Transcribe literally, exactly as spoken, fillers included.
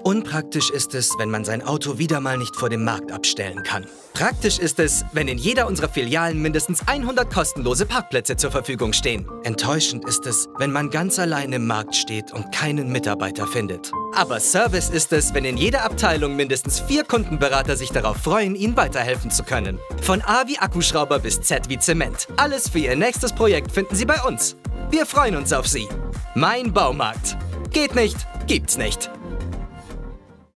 Unpraktisch ist es, wenn man sein Auto wieder mal nicht vor dem Markt abstellen kann. Praktisch ist es, wenn in jeder unserer Filialen mindestens hundert kostenlose Parkplätze zur Verfügung stehen. Enttäuschend ist es, wenn man ganz allein im Markt steht und keinen Mitarbeiter findet. Aber Service ist es, wenn in jeder Abteilung mindestens vier Kundenberater sich darauf freuen, Ihnen weiterhelfen zu können. Von A wie Akkuschrauber bis Z wie Zement. Alles für Ihr nächstes Projekt finden Sie bei uns. Wir freuen uns auf Sie. Mein Baumarkt. Geht nicht, gibt's nicht.